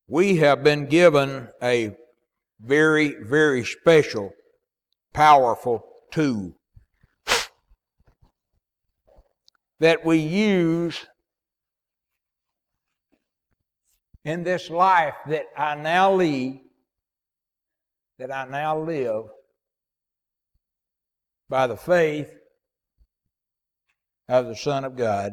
we have been given a very, very special, powerful tool that we use in this life that I now lead, that I now live by the faith of the Son of God.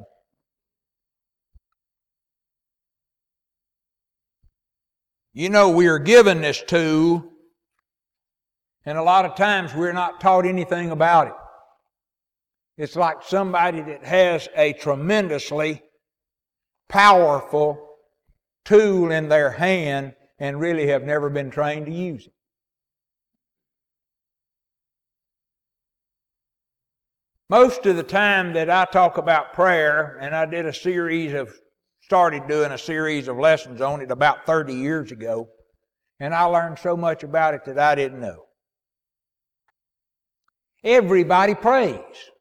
You know, we are given this tool, and a lot of times we're not taught anything about it. It's like somebody that has a tremendously powerful tool in their hand and really have never been trained to use it. Most of the time that I talk about prayer, and I started doing a series of lessons on it about 30 years ago, and I learned so much about it that I didn't know. Everybody prays,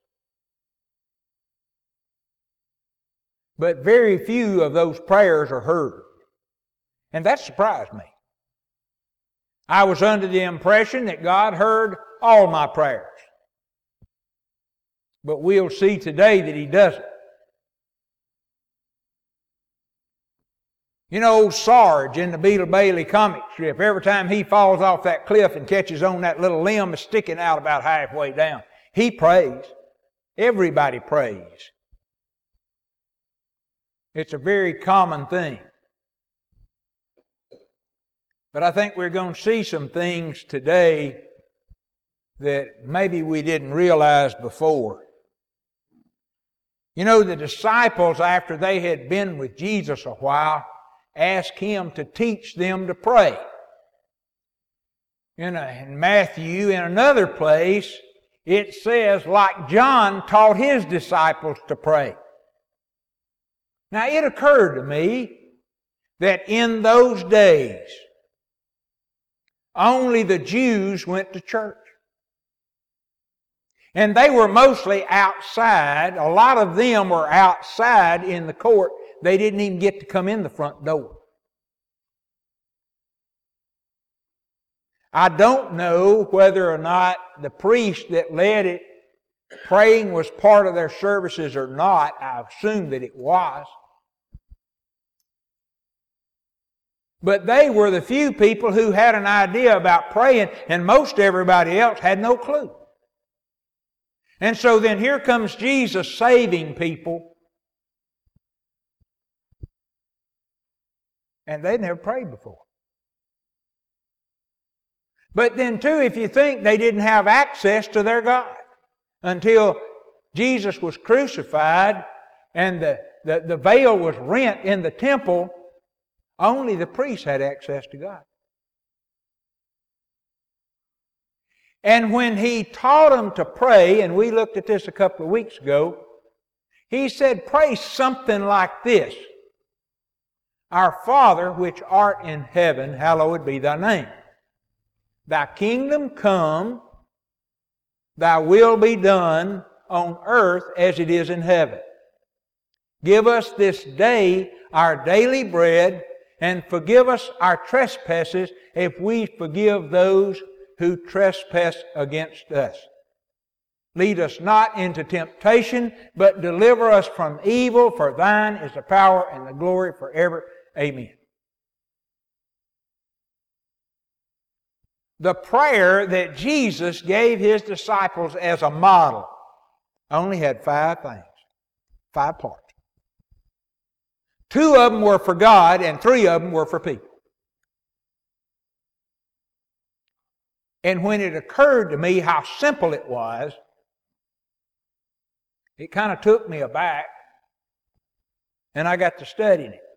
but very few of those prayers are heard. And that surprised me. I was under the impression that God heard all my prayers. But we'll see today that He doesn't. You know, old Sarge in the Beetle Bailey comic strip, every time he falls off that cliff and catches on that little limb that's sticking out about halfway down, he prays. Everybody prays. It's a very common thing. But I think we're going to see some things today that maybe we didn't realize before. You know, the disciples, after they had been with Jesus a while, asked Him to teach them to pray. In Matthew, in another place, it says, like John taught his disciples to pray. Now, it occurred to me that in those days, only the Jews went to church. And they were mostly outside. A lot of them were outside in the court. They didn't even get to come in the front door. I don't know whether or not the priest that led it, praying was part of their services or not. I assume that it was. But they were the few people who had an idea about praying, and most everybody else had no clue. And so then here comes Jesus saving people, and they'd never prayed before. But then too, if you think they didn't have access to their God until Jesus was crucified and the veil was rent in the temple, only the priests had access to God. And when He taught them to pray, and we looked at this a couple of weeks ago, He said, pray something like this. Our Father, which art in heaven, hallowed be Thy name. Thy kingdom come, Thy will be done on earth as it is in heaven. Give us this day our daily bread, and forgive us our trespasses if we forgive those who trespass against us. Lead us not into temptation, but deliver us from evil, for Thine is the power and the glory forever. Amen. The prayer that Jesus gave His disciples as a model only had 5 things, 5 parts. 2 of them were for God, and 3 of them were for people. And when it occurred to me how simple it was, it kind of took me aback, and I got to studying it.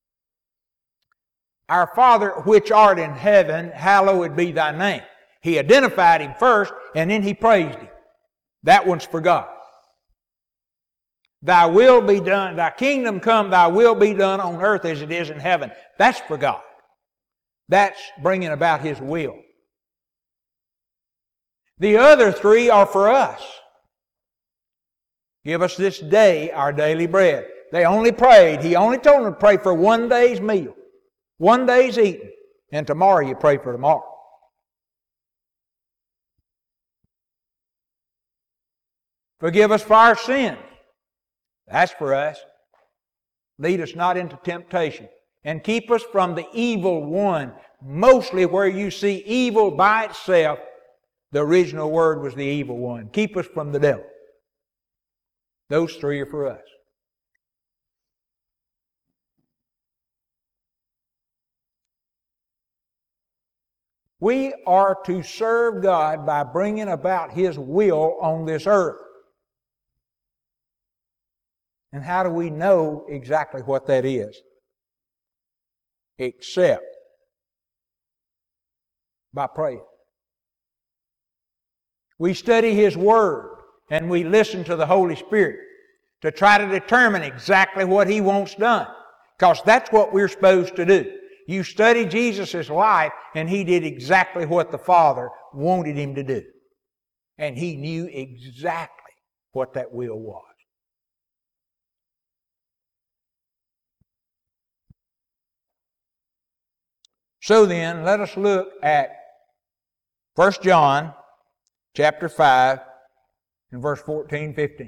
Our Father which art in heaven, hallowed be Thy name. He identified Him first, and then He praised Him. That one's for God. Thy will be done, Thy kingdom come, Thy will be done on earth as it is in heaven. That's for God. That's bringing about His will. The other 3 are for us. Give us this day our daily bread. They only prayed. He only told them to pray for one day's meal. One day's eating, and tomorrow you pray for tomorrow. Forgive us for our sins. That's for us. Lead us not into temptation, and keep us from the evil one. Mostly where you see evil by itself, the original word was the evil one. Keep us from the devil. Those three are for us. We are to serve God by bringing about His will on this earth. And how do we know exactly what that is? Except by praying. We study His Word and we listen to the Holy Spirit to try to determine exactly what He wants done. Because that's what we're supposed to do. You study Jesus' life and He did exactly what the Father wanted Him to do. And He knew exactly what that will was. So then, let us look at 1 John chapter 5 and verse 14, 15.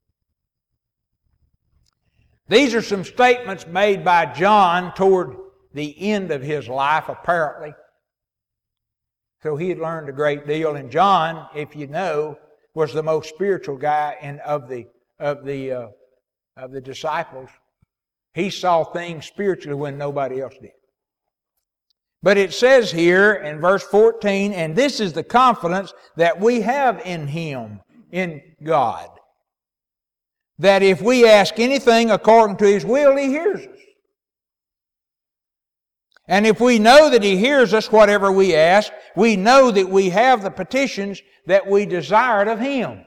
These are some statements made by John toward the end of his life, apparently. So he had learned a great deal. And John, if you know, was the most spiritual guy of the disciples. He saw things spiritually when nobody else did. But it says here in verse 14, and this is the confidence that we have in Him, in God, that if we ask anything according to His will, He hears us. And if we know that He hears us whatever we ask, we know that we have the petitions that we desired of Him.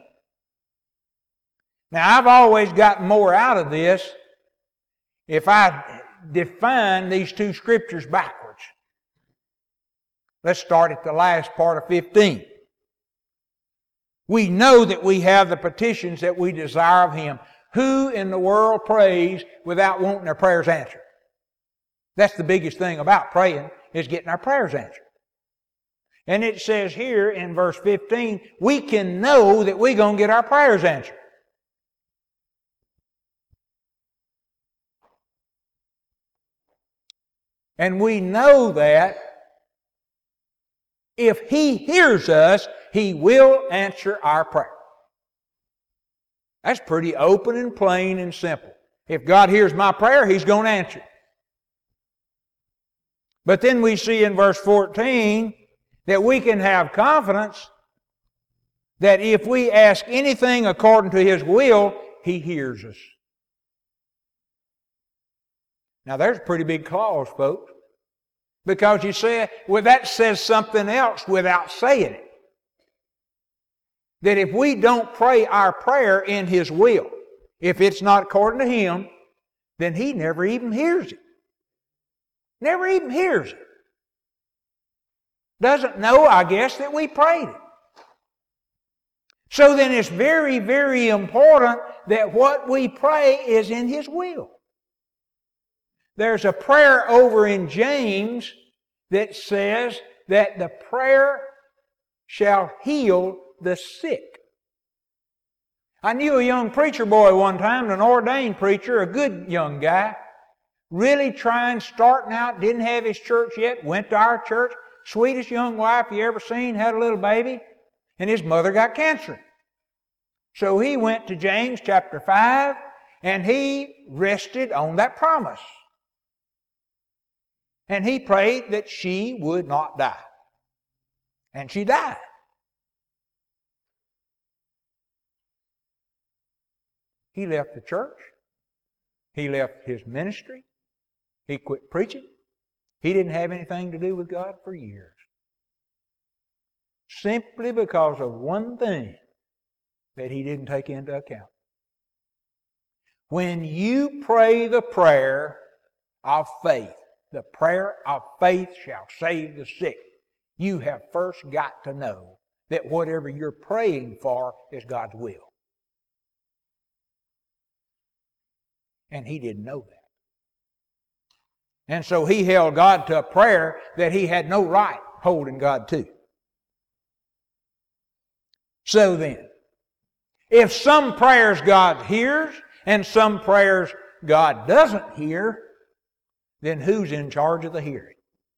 Now, I've always gotten more out of this if I define these two scriptures backwards. Let's start at the last part of 15. We know that we have the petitions that we desire of Him. Who in the world prays without wanting their prayers answered? That's the biggest thing about praying, is getting our prayers answered. And it says here in verse 15, we can know that we're going to get our prayers answered. And we know that if He hears us, He will answer our prayer. That's pretty open and plain and simple. If God hears my prayer, He's going to answer it. But then we see in verse 14 that we can have confidence that if we ask anything according to His will, He hears us. Now there's a pretty big clause, folks. Because you say, well, that says something else without saying it. That if we don't pray our prayer in His will, if it's not according to Him, then He never even hears it. Never even hears it. Doesn't know, I guess, that we prayed it. So then it's very, very important that what we pray is in His will. There's a prayer over in James that says that the prayer shall heal the sick. I knew a young preacher boy one time, an ordained preacher, a good young guy, really trying, starting out, didn't have his church yet, went to our church, sweetest young wife you ever seen, had a little baby, and his mother got cancer. So he went to James chapter 5, and he rested on that promise. And he prayed that she would not die. And she died. He left the church. He left his ministry. He quit preaching. He didn't have anything to do with God for years. Simply because of one thing that he didn't take into account. When you pray the prayer of faith, the prayer of faith shall save the sick, you have first got to know that whatever you're praying for is God's will. And he didn't know that. And so he held God to a prayer that he had no right holding God to. So then, if some prayers God hears and some prayers God doesn't hear, then who's in charge of the hearing?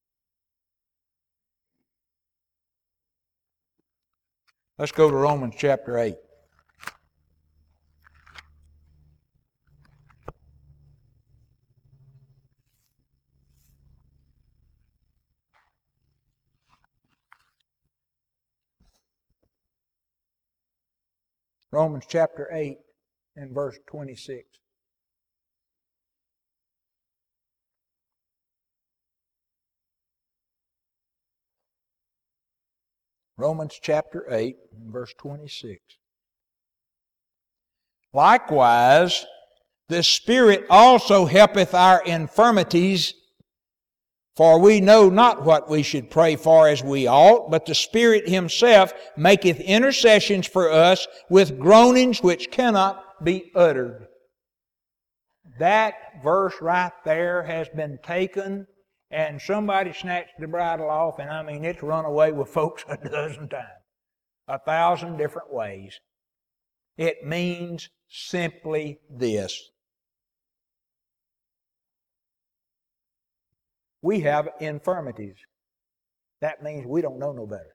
Let's go to Romans chapter 8. Romans chapter 8 and verse 26. Romans chapter 8 and verse 26. Likewise, the Spirit also helpeth our infirmities, for we know not what we should pray for as we ought, but the Spirit Himself maketh intercessions for us with groanings which cannot be uttered. That verse right there has been taken and somebody snatched the bridle off, and I mean, it's run away with folks a dozen times, 1,000 different ways. It means simply this. We have infirmities. That means we don't know no better.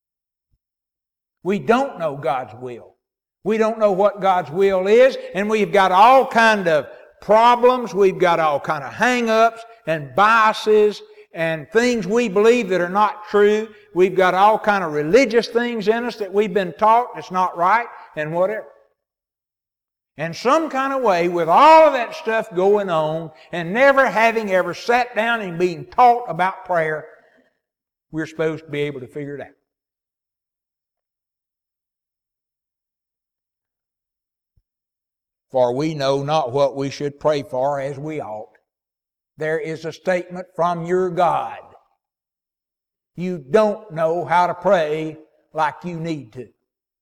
We don't know God's will. We don't know what God's will is, and we've got all kind of problems. We've got all kind of hang-ups and biases and things we believe that are not true. We've got all kind of religious things in us that we've been taught that's not right and whatever. And some kind of way, with all of that stuff going on and never having ever sat down and being taught about prayer, we're supposed to be able to figure it out. For we know not what we should pray for as we ought. There is a statement from your God. You don't know how to pray like you need to.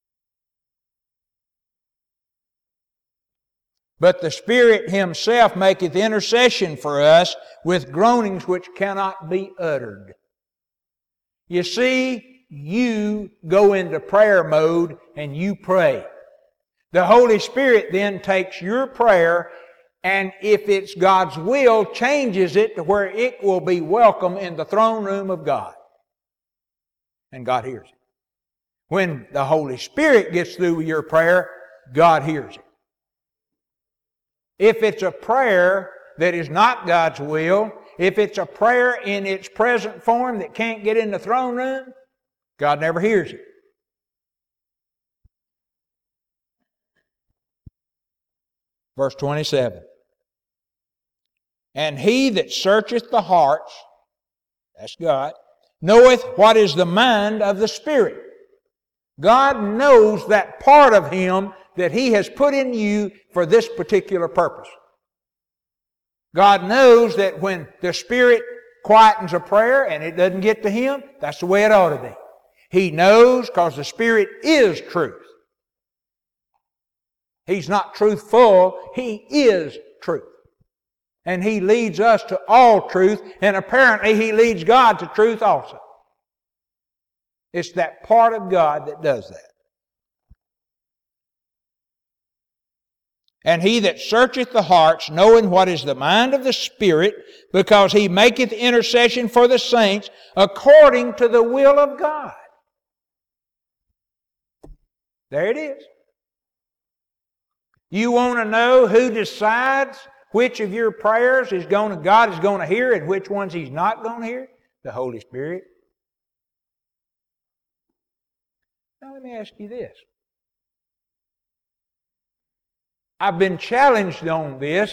But the Spirit Himself maketh intercession for us with groanings which cannot be uttered. You see, you go into prayer mode and you pray. The Holy Spirit then takes your prayer, and if it's God's will, changes it to where it will be welcome in the throne room of God. And God hears it. When the Holy Spirit gets through with your prayer, God hears it. If it's a prayer that is not God's will, if it's a prayer in its present form that can't get in the throne room, God never hears it. Verse 27. And He that searcheth the hearts, that's God, knoweth what is the mind of the Spirit. God knows that part of Him that He has put in you for this particular purpose. God knows that when the Spirit quietens a prayer and it doesn't get to Him, that's the way it ought to be. He knows because the Spirit is truth. He's not truthful, He is truth. And He leads us to all truth, and apparently He leads God to truth also. It's that part of God that does that. And He that searcheth the hearts, knowing what is the mind of the Spirit, because He maketh intercession for the saints according to the will of God. There it is. You want to know who decides which of your prayers God is going to hear and which ones He's not going to hear? The Holy Spirit. Now let me ask you this. I've been challenged on this.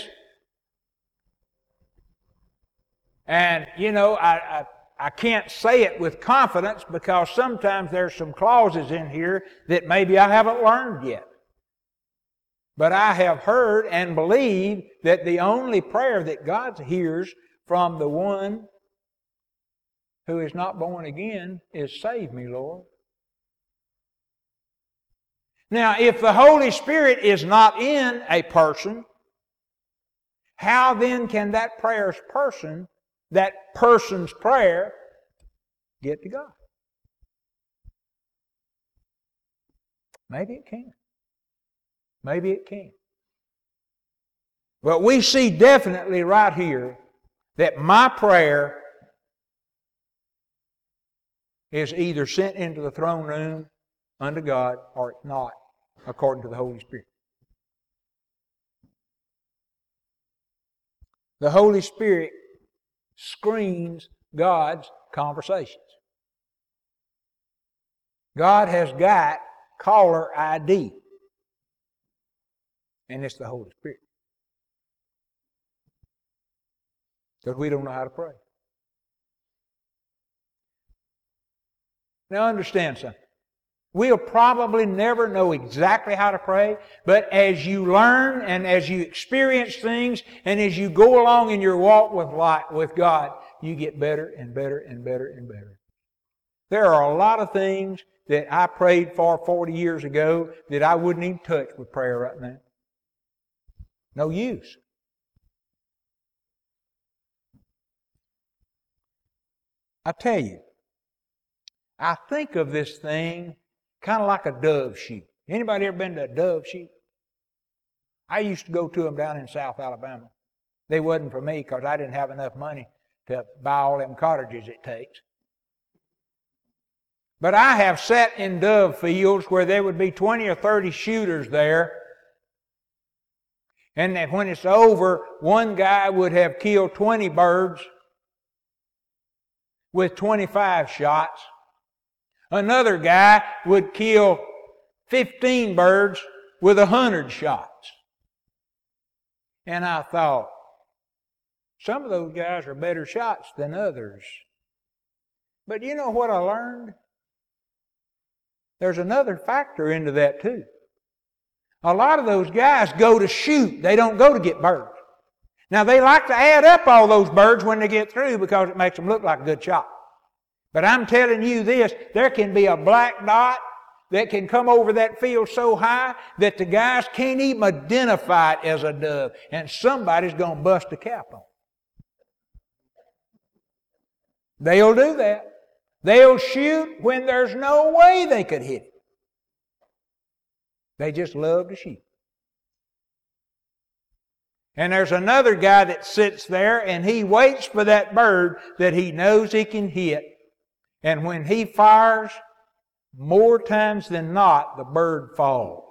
And, I can't say it with confidence because sometimes there's some clauses in here that maybe I haven't learned yet. But I have heard and believe that the only prayer that God hears from the one who is not born again is, "Save me, Lord." Now, if the Holy Spirit is not in a person, how then can that prayer's person that person's prayer get to God? Maybe it can. Maybe it can. But we see definitely right here that my prayer is either sent into the throne room unto God or it's not, according to the Holy Spirit. The Holy Spirit screens God's conversations. God has got caller ID. And it's the Holy Spirit. Because we don't know how to pray. Now understand something. We'll probably never know exactly how to pray, but as you learn and as you experience things and as you go along in your walk with God, you get better and better and better and better. There are a lot of things that I prayed for 40 years ago that I wouldn't even touch with prayer right now. No use. I tell you, I think of this thing kind of like a dove shoot. Anybody ever been to a dove shoot? I used to go to them down in South Alabama. They wasn't for me because I didn't have enough money to buy all them cartridges it takes. But I have sat in dove fields where there would be 20 or 30 shooters there. And that when it's over, one guy would have killed 20 birds with 25 shots. Another guy would kill 15 birds with 100 shots. And I thought, some of those guys are better shots than others. But you know what I learned? There's another factor into that too. A lot of those guys go to shoot. They don't go to get birds. Now they like to add up all those birds when they get through because it makes them look like a good shot. But I'm telling you this, there can be a black dot that can come over that field so high that the guys can't even identify it as a dove. And somebody's going to bust a cap on it. They'll do that. They'll shoot when there's no way they could hit it. They just love to shoot. And there's another guy that sits there and he waits for that bird that he knows he can hit. And when he fires, more times than not, the bird falls.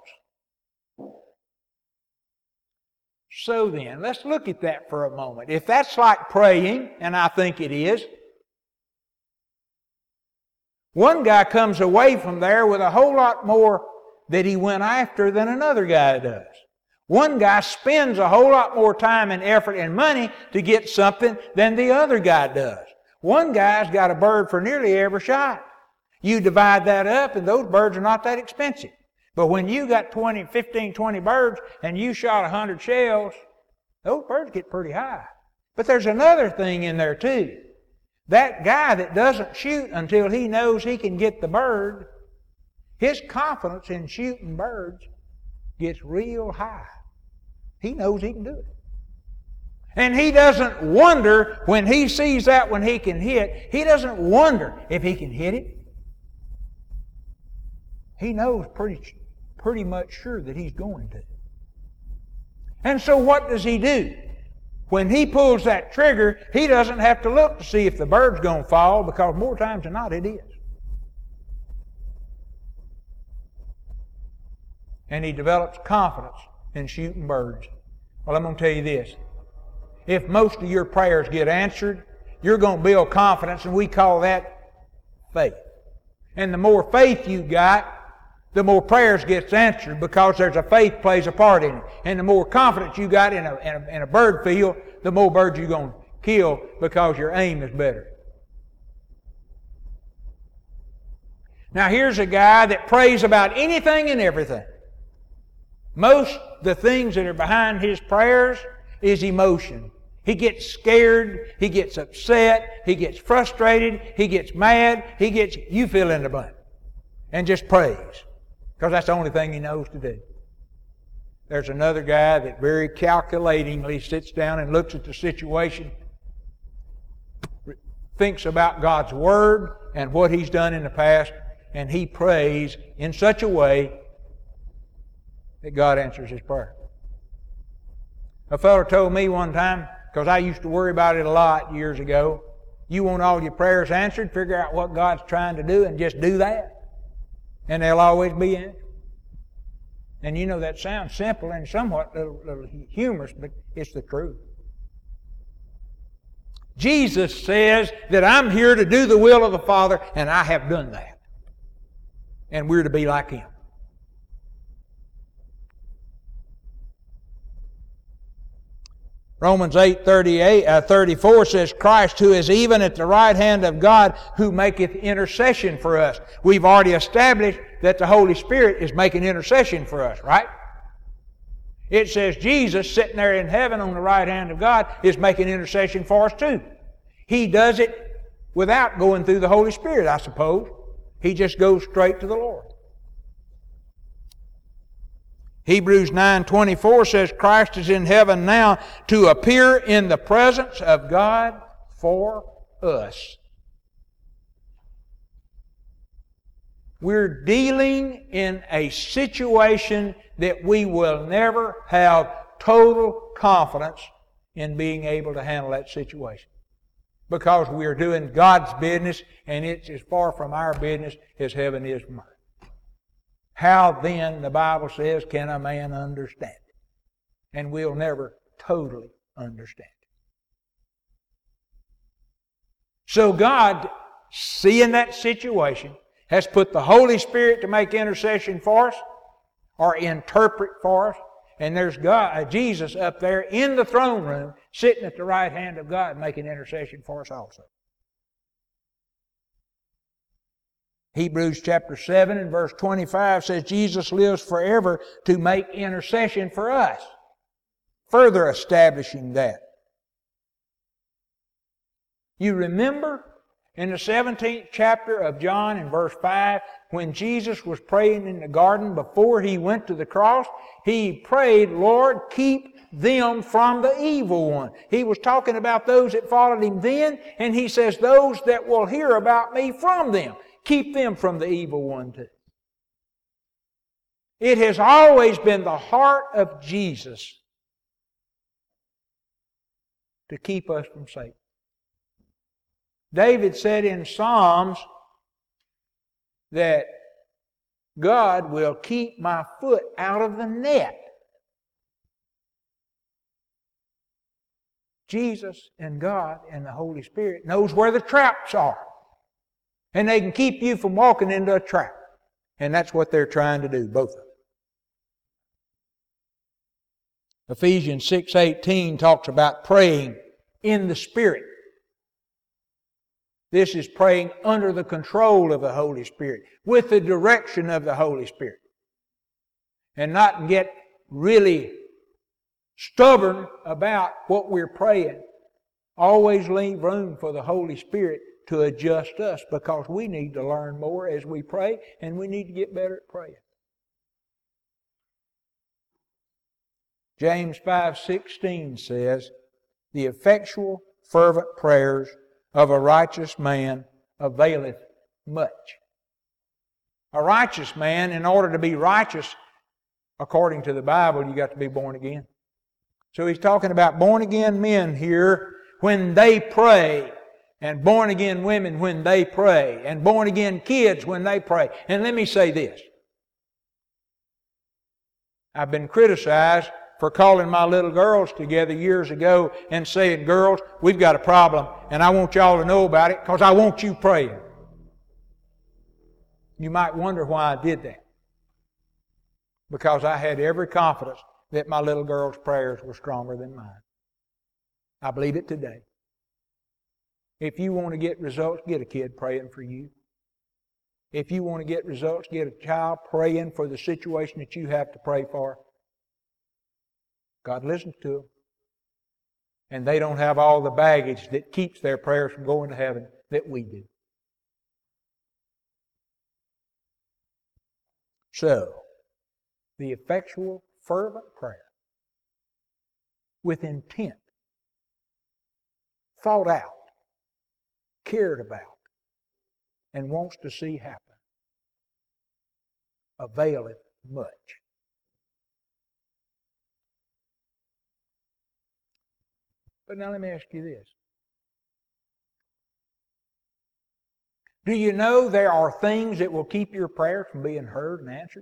So then, let's look at that for a moment. If that's like praying, and I think it is, one guy comes away from there with a whole lot more that he went after than another guy does. One guy spends a whole lot more time and effort and money to get something than the other guy does. One guy's got a bird for nearly every shot. You divide that up and those birds are not that expensive. But when you got 15, 20 birds and you shot 100 shells, those birds get pretty high. But there's another thing in there too. That guy that doesn't shoot until he knows he can get the bird, his confidence in shooting birds gets real high. He knows he can do it. And he doesn't wonder when he sees that when he can hit, he doesn't wonder if he can hit it. He knows pretty much sure that he's going to. And so what does he do? When he pulls that trigger, he doesn't have to look to see if the bird's going to fall because more times than not it is. And he develops confidence in shooting birds. Well, I'm going to tell you this. If most of your prayers get answered, you're going to build confidence, and we call that faith. And the more faith you got, the more prayers gets answered because there's a faith plays a part in it. And the more confidence you got in a bird field, the more birds you're going to kill because your aim is better. Now here's a guy that prays about anything and everything. Most the things that are behind his prayers is emotion. He gets scared, he gets upset, he gets frustrated, he gets mad, you fill in the blank. And just prays. Because that's the only thing he knows to do. There's another guy that very calculatingly sits down and looks at the situation thinks about God's Word and what he's done in the past, and he prays in such a way that God answers his prayer. A fellow told me one time, because I used to worry about it a lot years ago, you want all your prayers answered, figure out what God's trying to do and just do that, and they'll always be answered. And you know that sounds simple and somewhat little humorous, but it's the truth. Jesus says that I'm here to do the will of the Father, and I have done that. And we're to be like Him. Romans 8:34 says, Christ, who is even at the right hand of God, who maketh intercession for us. We've already established that the Holy Spirit is making intercession for us, right? It says Jesus, sitting there in heaven on the right hand of God, is making intercession for us too. He does it without going through the Holy Spirit, I suppose. He just goes straight to the Lord. Hebrews 9:24 says Christ is in heaven now to appear in the presence of God for us. We're dealing in a situation that we will never have total confidence in being able to handle that situation. Because we're doing God's business, and it's as far from our business as heaven is from earth. How then, the Bible says, can a man understand it? And we'll never totally understand it. So God, seeing that situation, has put the Holy Spirit to make intercession for us, or interpret for us, and there's God, Jesus up there in the throne room, sitting at the right hand of God, making intercession for us also. Hebrews chapter 7 and verse 25 says Jesus lives forever to make intercession for us, further establishing that. You remember in the 17th chapter of John in verse 5, when Jesus was praying in the garden before He went to the cross, He prayed, Lord, keep them from the evil one. He was talking about those that followed Him then, and He says, those that will hear about Me from them. Keep them from the evil one too. It has always been the heart of Jesus to keep us from Satan. David said in Psalms that God will keep my foot out of the net. Jesus and God and the Holy Spirit knows where the traps are. And they can keep you from walking into a trap. And that's what they're trying to do, both of them. Ephesians 6:18 talks about praying in the Spirit. This is praying under the control of the Holy Spirit, with the direction of the Holy Spirit. And not get really stubborn about what we're praying. Always leave room for the Holy Spirit to adjust us, because we need to learn more as we pray, and we need to get better at praying. James 5:16 says, the effectual fervent prayers of a righteous man availeth much. A righteous man, in order to be righteous, according to the Bible, you got to be born again. So he's talking about born again men here when they pray, and born again women when they pray, and born again kids when they pray. And let me say this. I've been criticized for calling my little girls together years ago and saying, girls, we've got a problem, and I want y'all to know about it because I want you praying. You might wonder why I did that. Because I had every confidence that my little girls' prayers were stronger than mine. I believe it today. If you want to get results, get a kid praying for you. If you want to get results, get a child praying for the situation that you have to pray for. God listens to them. And they don't have all the baggage that keeps their prayers from going to heaven that we do. So, the effectual, fervent prayer with intent, thought out, cared about and wants to see happen availeth much. But now let me ask you this. Do you know there are things that will keep your prayers from being heard and answered?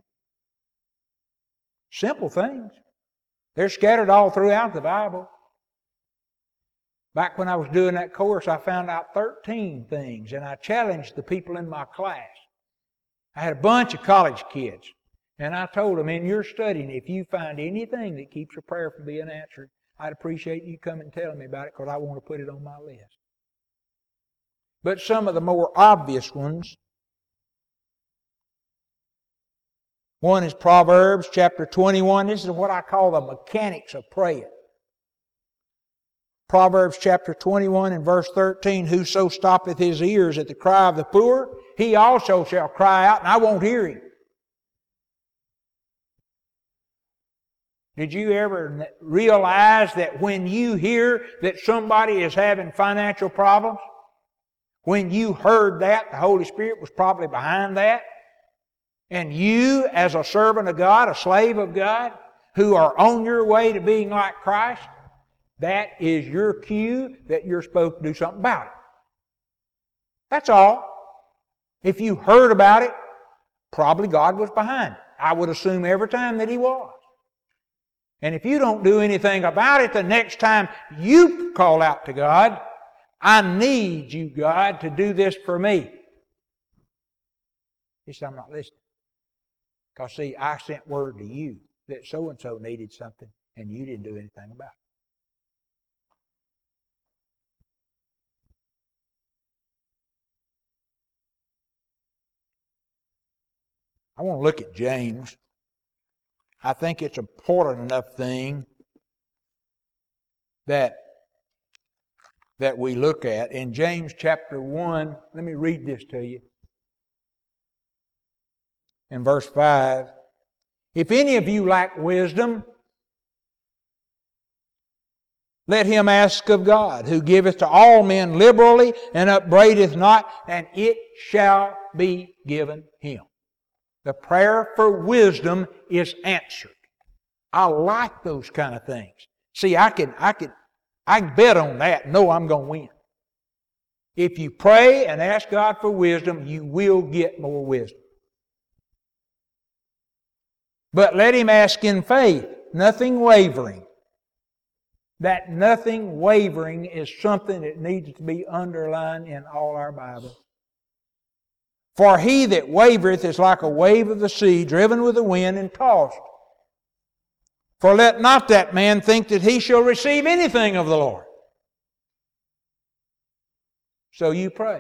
Simple things. They're scattered all throughout the Bible. Back when I was doing that course, I found out 13 things, and I challenged the people in my class. I had a bunch of college kids, and I told them, in your studying, if you find anything that keeps your prayer from being answered, I'd appreciate you coming and telling me about it, because I want to put it on my list. But some of the more obvious ones, one is Proverbs chapter 21. This is what I call the mechanics of praying. Proverbs chapter 21 and verse 13, whoso stoppeth his ears at the cry of the poor, he also shall cry out, and I won't hear him. Did you ever realize that when you hear that somebody is having financial problems, when you heard that, the Holy Spirit was probably behind that? And you, as a servant of God, a slave of God, who are on your way to being like Christ, that is your cue that you're supposed to do something about it. That's all. If you heard about it, probably God was behind it. I would assume every time that He was. And if you don't do anything about it, the next time you call out to God, I need you, God, to do this for me. He said, I'm not listening. Because, see, I sent word to you that so-and-so needed something, and you didn't do anything about it. I want to look at James. I think it's an important enough thing that we look at. In James chapter 1, let me read this to you. In verse 5, if any of you lack wisdom, let him ask of God, who giveth to all men liberally and upbraideth not, and it shall be given him. The prayer for wisdom is answered. I like those kind of things. See, I can bet on that. No, I'm going to win. If you pray and ask God for wisdom, you will get more wisdom. But let him ask in faith, nothing wavering. That nothing wavering is something that needs to be underlined in all our Bibles. For he that wavereth is like a wave of the sea, driven with the wind and tossed. For let not that man think that he shall receive anything of the Lord. So you pray.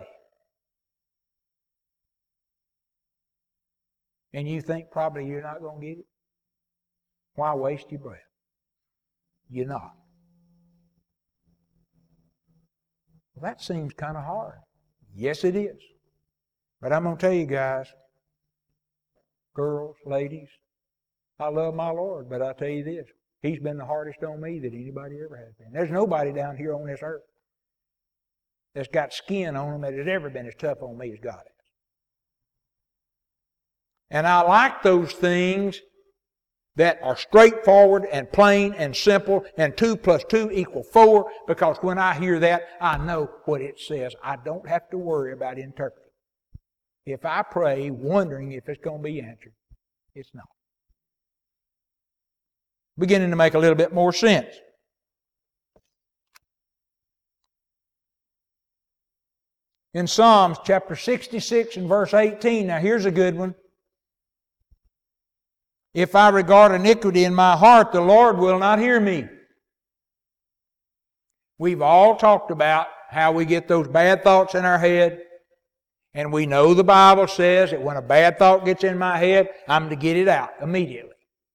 And you think probably you're not going to get it? Why waste your breath? You're not. Well, that seems kind of hard. Yes, it is. But I'm going to tell you guys, girls, ladies, I love my Lord, but I tell you this, He's been the hardest on me that anybody ever has been. There's nobody down here on this earth that's got skin on them that has ever been as tough on me as God has. And I like those things that are straightforward and plain and simple, and 2 + 2 = 4, because when I hear that, I know what it says. I don't have to worry about interpreting. If I pray wondering if it's going to be answered, it's not. Beginning to make a little bit more sense. In Psalms chapter 66 and verse 18, now here's a good one. If I regard iniquity in my heart, the Lord will not hear me. We've all talked about how we get those bad thoughts in our head. And we know the Bible says that when a bad thought gets in my head, I'm to get it out immediately.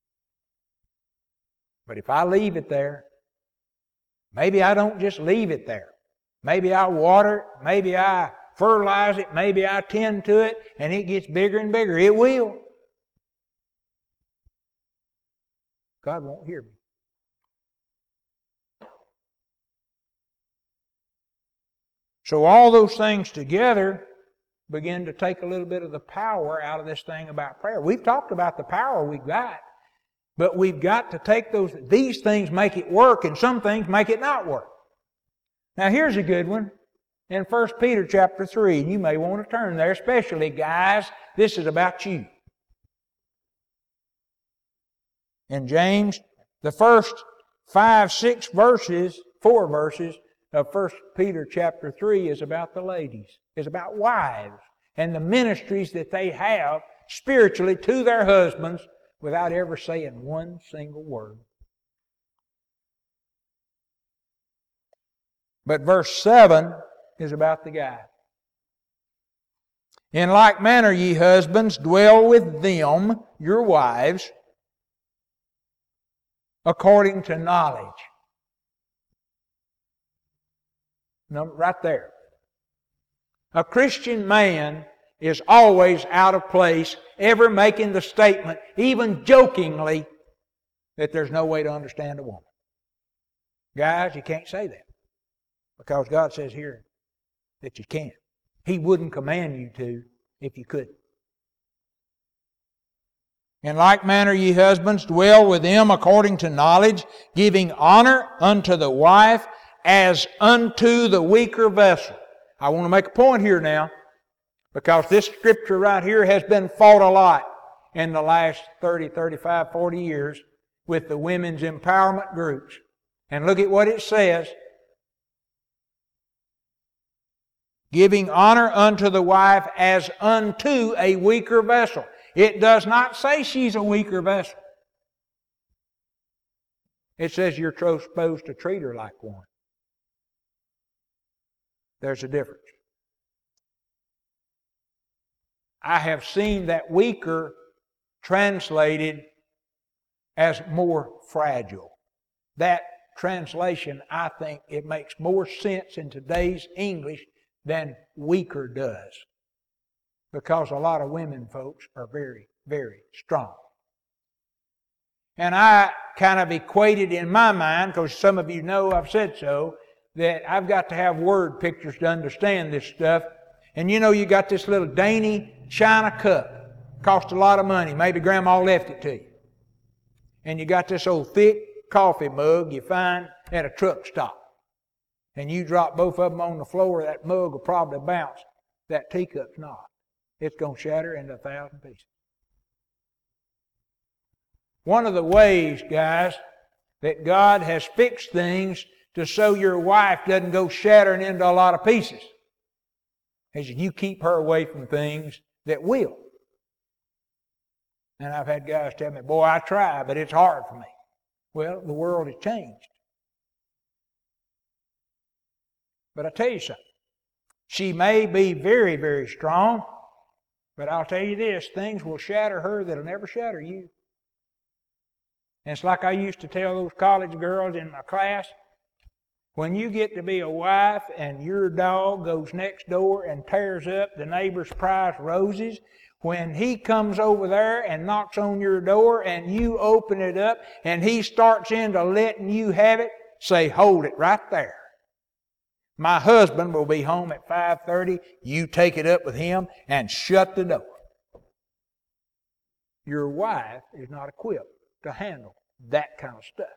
But if I leave it there, maybe I don't just leave it there. Maybe I water it, maybe I fertilize it, maybe I tend to it, and it gets bigger and bigger. It will. God won't hear me. So all those things together begin to take a little bit of the power out of this thing about prayer. We've talked about the power we've got, but we've got to take these things make it work, and some things make it not work. Now here's a good one. In 1 Peter chapter 3, you may want to turn there, especially guys, this is about you. In James, the first 4 verses of 1 Peter chapter 3 is about the ladies. It's about wives and the ministries that they have spiritually to their husbands without ever saying one single word. But verse 7 is about the guy. In like manner, ye husbands, dwell with them, your wives, according to knowledge. Right there. A Christian man is always out of place, ever making the statement, even jokingly, that there's no way to understand a woman. Guys, you can't say that. Because God says here that you can't. He wouldn't command you to if you couldn't. In like manner, ye husbands, dwell with them according to knowledge, giving honor unto the wife as unto the weaker vessel. I want to make a point here now, because this scripture right here has been fought a lot in the last 30, 35, 40 years with the women's empowerment groups. And look at what it says. Giving honor unto the wife as unto a weaker vessel. It does not say she's a weaker vessel. It says you're supposed to treat her like one. There's a difference. I have seen that weaker translated as more fragile. That translation, I think, it makes more sense in today's English than weaker does. Because a lot of women folks are very, very strong. And I kind of equated in my mind, because some of you know I've said so, that I've got to have word pictures to understand this stuff. And you know, you got this little dainty china cup. Cost a lot of money. Maybe Grandma left it to you. And you got this old thick coffee mug you find at a truck stop. And you drop both of them on the floor, that mug will probably bounce. That teacup's not. It's going to shatter into 1,000 pieces. One of the ways, guys, that God has fixed things to so your wife doesn't go shattering into a lot of pieces is you keep her away from things that will. And I've had guys tell me, boy, I try, but it's hard for me. Well, the world has changed. But I tell you something. She may be very, very strong, but I'll tell you this, things will shatter her that'll never shatter you. And it's like I used to tell those college girls in my class, when you get to be a wife and your dog goes next door and tears up the neighbor's prize roses, when he comes over there and knocks on your door and you open it up and he starts into letting you have it, say, hold it right there. My husband will be home at 5:30. You take it up with him and shut the door. Your wife is not equipped to handle that kind of stuff.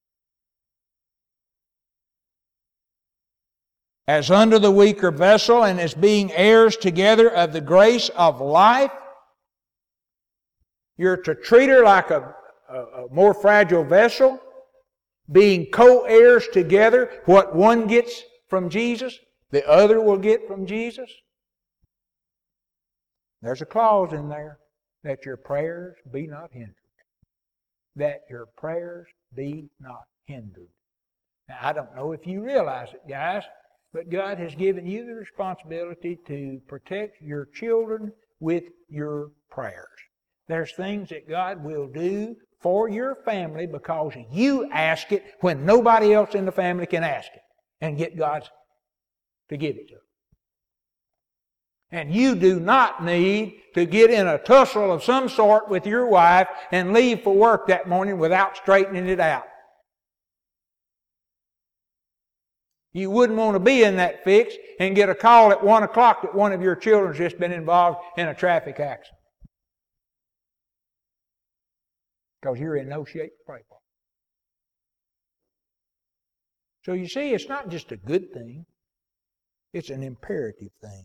As unto the weaker vessel, and as being heirs together of the grace of life, you're to treat her like a more fragile vessel, being co-heirs together. What one gets from Jesus, the other will get from Jesus. There's a clause in there, that your prayers be not hindered. That your prayers be not hindered. Now, I don't know if you realize it, guys, but God has given you the responsibility to protect your children with your prayers. There's things that God will do for your family because you ask it when nobody else in the family can ask it and get God to give it to them. And you do not need to get in a tussle of some sort with your wife and leave for work that morning without straightening it out. You wouldn't want to be in that fix and get a call at 1 o'clock that one of your children's just been involved in a traffic accident. Because you're in no shape to pray for. So you see, it's not just a good thing. It's an imperative thing.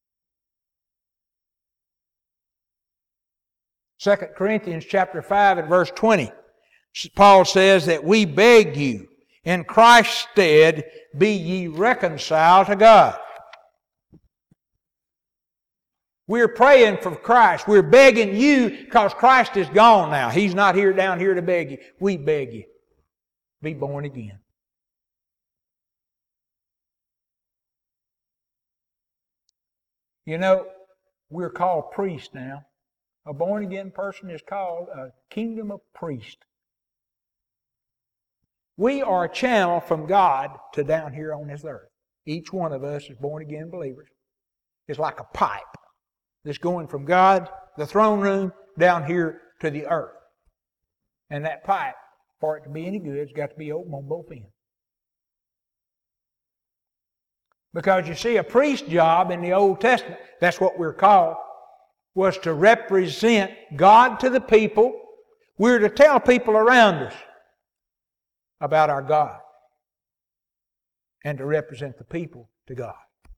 2 Corinthians chapter 5 and verse 20, Paul says that we beg you, in Christ's stead, be ye reconciled to God. We're praying for Christ. We're begging you because Christ is gone now. He's not here down here to beg you. We beg you. Be born again. You know, we're called priests now. A born-again person is called a kingdom of priests. We are a channel from God to down here on this earth. Each one of us is born-again believers. It's like a pipe that's going from God, the throne room, down here to the earth. And that pipe, for it to be any good, has got to be open on both ends. Because you see, a priest's job in the Old Testament, that's what we're called, was to represent God to the people. We're to tell people around us about our God and to represent the people to God.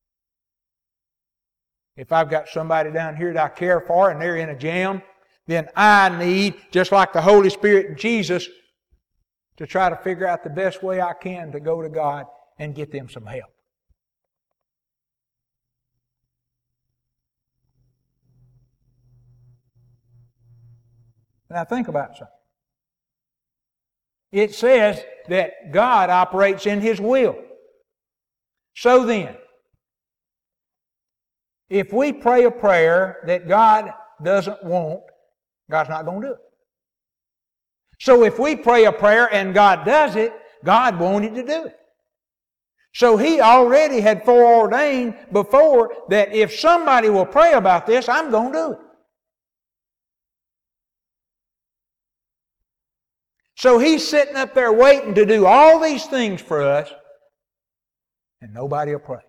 If I've got somebody down here that I care for and they're in a jam, then I need, just like the Holy Spirit and Jesus, to try to figure out the best way I can to go to God and get them some help. Now think about something. It says that God operates in His will. So then, if we pray a prayer that God doesn't want, God's not going to do it. So if we pray a prayer and God does it, God wanted to do it. So He already had foreordained before that if somebody will pray about this, I'm going to do it. So He's sitting up there waiting to do all these things for us, and nobody will pray.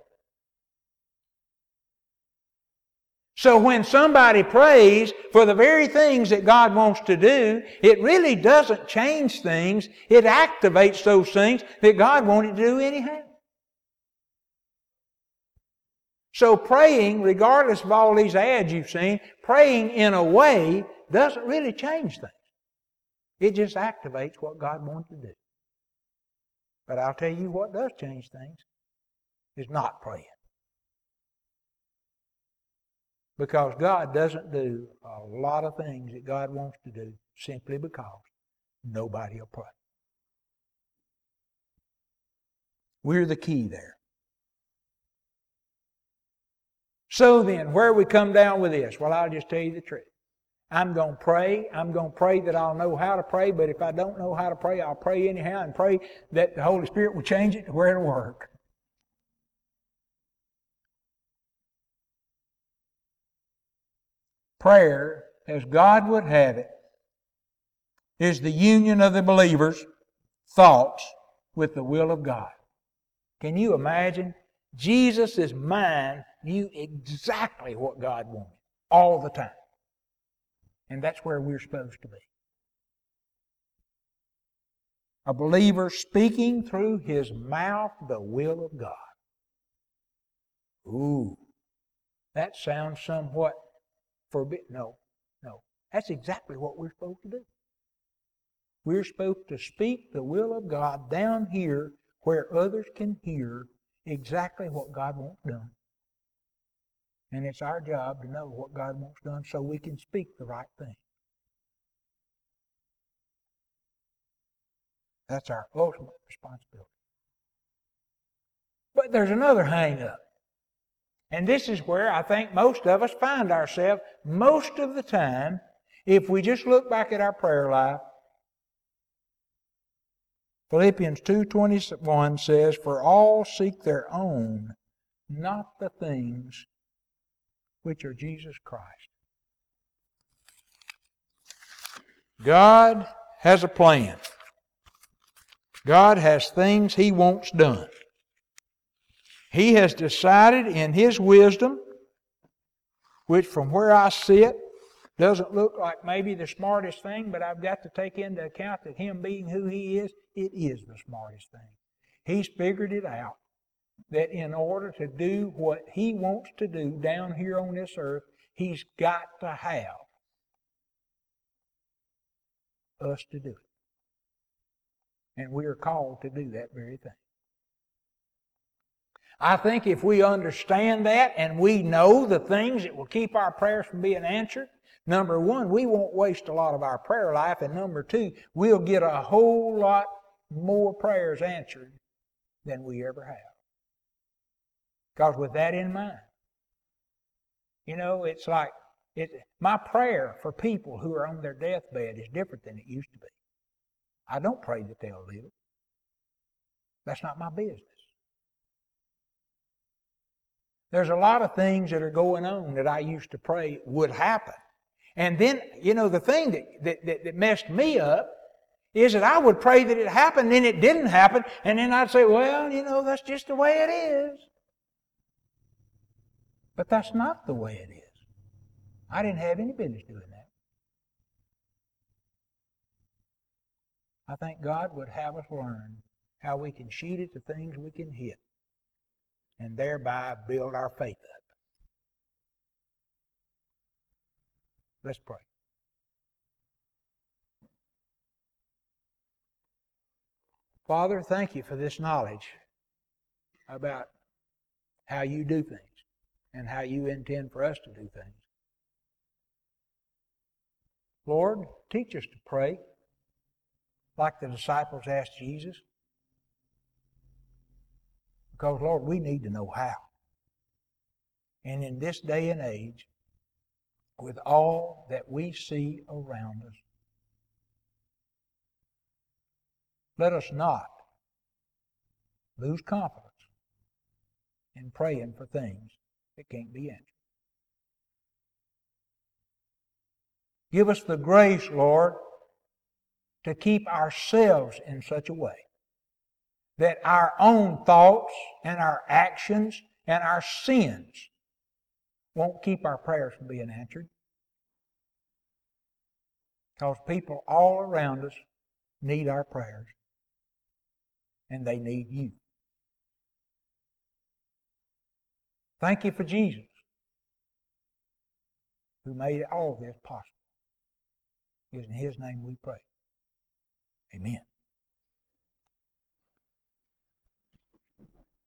So when somebody prays for the very things that God wants to do, it really doesn't change things. It activates those things that God wanted to do anyhow. So praying, regardless of all these ads you've seen, praying in a way doesn't really change things. It just activates what God wanted to do. But I'll tell you what does change things is not praying. Because God doesn't do a lot of things that God wants to do simply because nobody will pray. We're the key there. So then, where we come down with this? Well, I'll just tell you the truth. I'm going to pray. I'm going to pray that I'll know how to pray, but if I don't know how to pray, I'll pray anyhow and pray that the Holy Spirit will change it to where it'll work. Prayer, as God would have it, is the union of the believer's thoughts with the will of God. Can you imagine? Jesus' mind knew exactly what God wanted all the time. And that's where we're supposed to be. A believer speaking through his mouth the will of God. Ooh, that sounds somewhat forbidden. No. That's exactly what we're supposed to do. We're supposed to speak the will of God down here where others can hear exactly what God wants done. And it's our job to know what God wants done so we can speak the right thing. That's our ultimate responsibility. But there's another hang-up. And this is where I think most of us find ourselves most of the time if we just look back at our prayer life. Philippians 2:21 says, "For all seek their own, not the things which are Jesus Christ." God has a plan. God has things He wants done. He has decided in His wisdom, which from where I sit doesn't look like maybe the smartest thing, but I've got to take into account that Him being who He is, it is the smartest thing. He's figured it out that in order to do what He wants to do down here on this earth, He's got to have us to do it. And we are called to do that very thing. I think if we understand that and we know the things that will keep our prayers from being answered, number one, we won't waste a lot of our prayer life, and number two, we'll get a whole lot more prayers answered than we ever have. Because with that in mind, it's like my prayer for people who are on their deathbed is different than it used to be. I don't pray that they'll live. That's not my business. There's a lot of things that are going on that I used to pray would happen. And then, the thing that messed me up is that I would pray that it happened, then it didn't happen, and then I'd say, well, that's just the way it is. But that's not the way it is. I didn't have any business doing that. I think God would have us learn how we can shoot at the things we can hit and thereby build our faith up. Let's pray. Father, thank You for this knowledge about how You do things and how You intend for us to do things. Lord, teach us to pray like the disciples asked Jesus. Because, Lord, we need to know how. And in this day and age, with all that we see around us, let us not lose confidence in praying for things that can't be answered. Give us the grace, Lord, to keep ourselves in such a way that our own thoughts and our actions and our sins won't keep our prayers from being answered. Because people all around us need our prayers, and they need You. Thank You for Jesus, who made all this possible. It's in His name we pray. Amen.